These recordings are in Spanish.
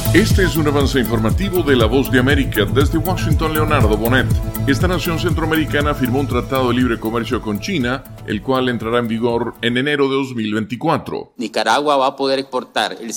Este es un avance informativo de La Voz de América. Desde Washington, Leonardo Bonet. Esta nación centroamericana firmó un tratado de libre comercio con China, el cual entrará en vigor en enero de 2024. Nicaragua va a poder exportar el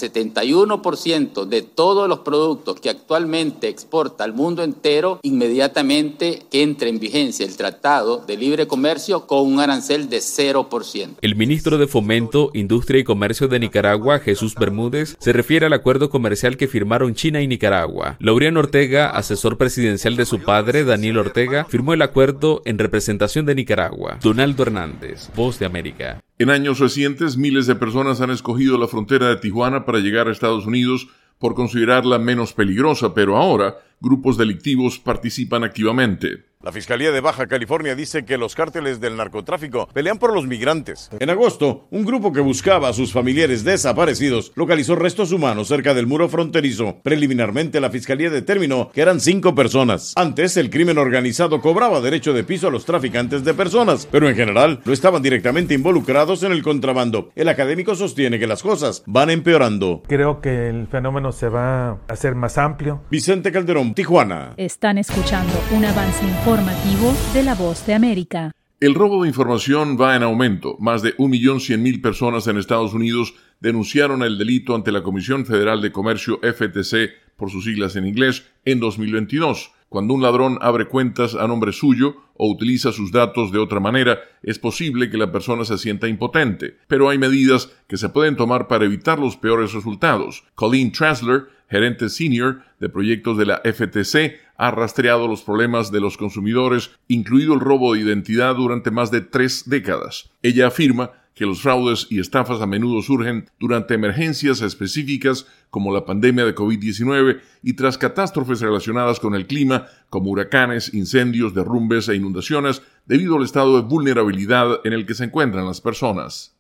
71% de todos los productos que actualmente exporta al mundo entero inmediatamente que entre en vigencia el tratado de libre comercio con un arancel de 0%. El ministro de Fomento, Industria y Comercio de Nicaragua, Jesús Bermúdez, se refiere al acuerdo comercial que firmaron China y Nicaragua. Laureano Ortega, asesor presidencial de su padre, Daniel Ortega, firmó el acuerdo en representación de Nicaragua. Donaldo Hernández, Voz de América. En años recientes, miles de personas han escogido la frontera de Tijuana para llegar a Estados Unidos por considerarla menos peligrosa, pero ahora grupos delictivos participan activamente. La Fiscalía de Baja California dice que los cárteles del narcotráfico pelean por los migrantes. En agosto, un grupo que buscaba a sus familiares desaparecidos localizó restos humanos cerca del muro fronterizo. Preliminarmente, la Fiscalía determinó que eran 5 personas. Antes, el crimen organizado cobraba derecho de piso a los traficantes de personas, pero en general no estaban directamente involucrados en el contrabando. El académico sostiene que las cosas van empeorando. Creo que el fenómeno se va a hacer más amplio. Vicente Calderón, Tijuana. Están escuchando un avance informativo de La Voz de América. El robo de información va en aumento. Más de 1.100.000 personas en Estados Unidos denunciaron el delito ante la Comisión Federal de Comercio FTC, por sus siglas en inglés, en 2022. Cuando un ladrón abre cuentas a nombre suyo o utiliza sus datos de otra manera, es posible que la persona se sienta impotente, pero hay medidas que se pueden tomar para evitar los peores resultados. Colleen Trasler, gerente senior de proyectos de la FTC, ha rastreado los problemas de los consumidores, incluido el robo de identidad, durante más de 3 décadas. Ella afirma que los fraudes y estafas a menudo surgen durante emergencias específicas como la pandemia de COVID-19 y tras catástrofes relacionadas con el clima como huracanes, incendios, derrumbes e inundaciones debido al estado de vulnerabilidad en el que se encuentran las personas.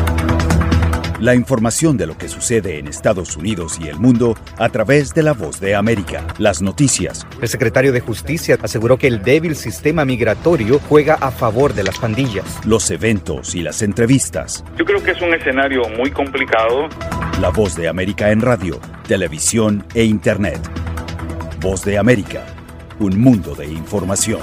La información de lo que sucede en Estados Unidos y el mundo a través de La Voz de América. Las noticias. El secretario de Justicia aseguró que el débil sistema migratorio juega a favor de las pandillas. Los eventos y las entrevistas. Yo creo que es un escenario muy complicado. La Voz de América en radio, televisión e internet. Voz de América, un mundo de información.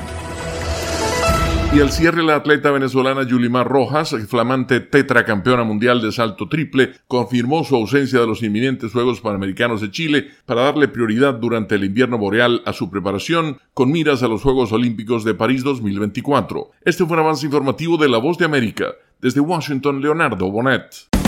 Y al cierre, la atleta venezolana Yulimar Rojas, flamante tetracampeona mundial de salto triple, confirmó su ausencia de los inminentes Juegos Panamericanos de Chile para darle prioridad durante el invierno boreal a su preparación con miras a los Juegos Olímpicos de París 2024. Este fue un avance informativo de La Voz de América. Desde Washington, Leonardo Bonet.